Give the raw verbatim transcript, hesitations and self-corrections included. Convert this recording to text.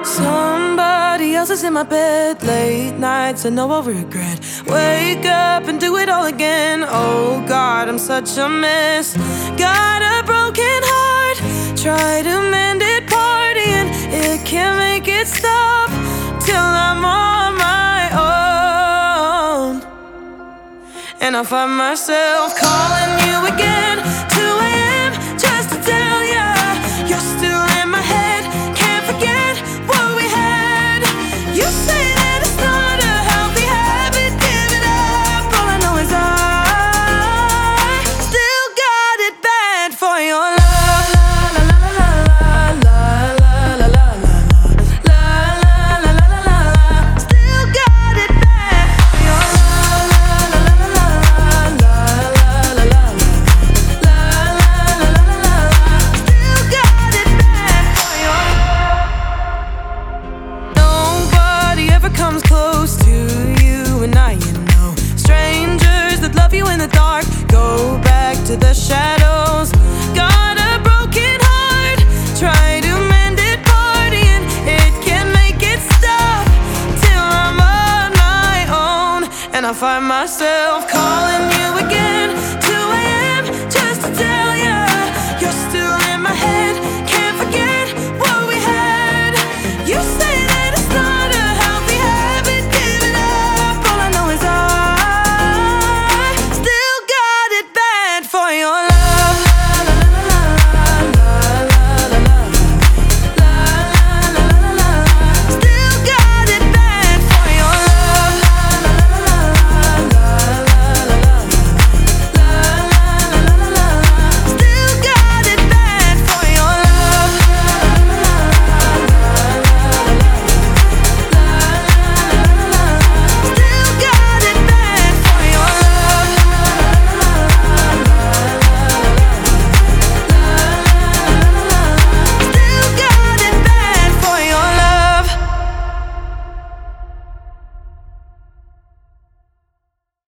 Somebody else is in my bed, late nights and no I'll regret. Wake up and do it all again. Oh God, I'm such a mess. Got a broken heart, try to mend it partying. It can't make it stop till I'm on my own. And I find myself calling you again, two a m just to tell ya you're still in my head. Can't forget what we had. You say that it's not a healthy habit, give it up. All I know is I still got it bad for your love. Comes close to you and I, you know. Strangers that love you in the dark go back to the shadows. Got a broken heart, try to mend it partying. It can't make it stop till I'm on my own. And I find myself